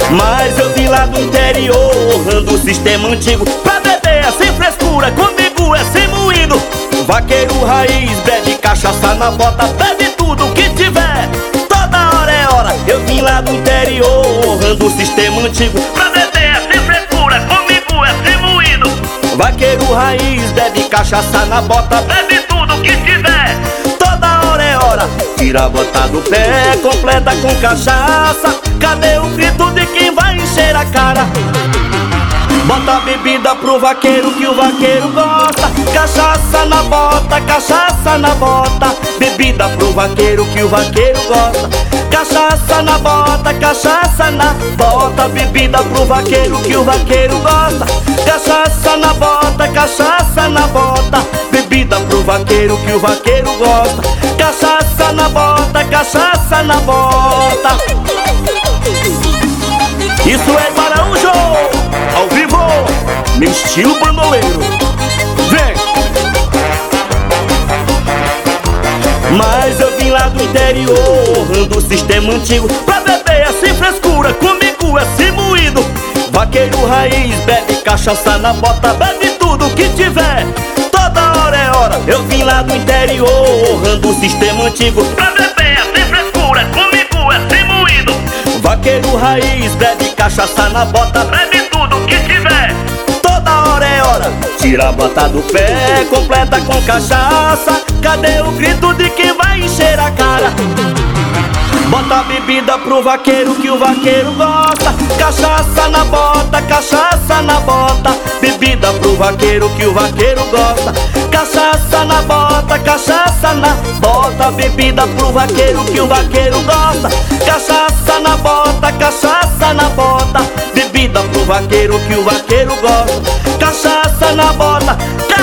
Mas eu vim lá do interior, do sistema antigo, pra beber é sem frescura, comigo é sem moído. Vaqueiro raiz, bebe cachaça na bota, bebe tudo que tiver, toda hora é hora. Eu vim lá do interior, do sistema antigo, pra beber é sem frescura, comigo é sem moído. Vaqueiro raiz, bebe cachaça na bota, bebe tudo que tiver, toda hora é hora. Tira a bota do pé, completa com cachaça, cadê o grito de quem vai encher a cara? Bota a bebida pro vaqueiro que o vaqueiro gosta, cachaça na bota, cachaça na bota. Bebida pro vaqueiro que o vaqueiro gosta, cachaça na bota, cachaça na bota. Bebida pro vaqueiro que o vaqueiro gosta, cachaça na bota, cachaça na bota. Bebida pro vaqueiro que o vaqueiro gosta, cachaça na bota, cachaça na bota. Isso é Baraújo, ao vivo, no estilo bandoleiro. Vem! Mas eu vim lá do interior, do sistema antigo, pra beber é sem frescura, comigo é sem moído. Vaqueiro raiz, bebe cachaça na bota, bebe tudo que tiver, toda hora é hora. Eu vim lá do interior, do sistema antigo, pra beber é sem frescura, comigo é sem moído. Vaqueiro raiz, bebe cachaça na bota, bebe tudo que tiver, toda hora é hora. Tira a bota do pé, completa com cachaça, cadê o grito de quem vai encher a cara? Bota a bebida pro vaqueiro que o vaqueiro gosta, cachaça na bota, cachaça na bota. Bebida pro vaqueiro que o vaqueiro gosta, cachaça na bota, cachaça na bota. Bebida pro vaqueiro que o vaqueiro gosta, cachaça na bota, cachaça na bota. Bebida pro vaqueiro que o vaqueiro gosta, cachaça na bota.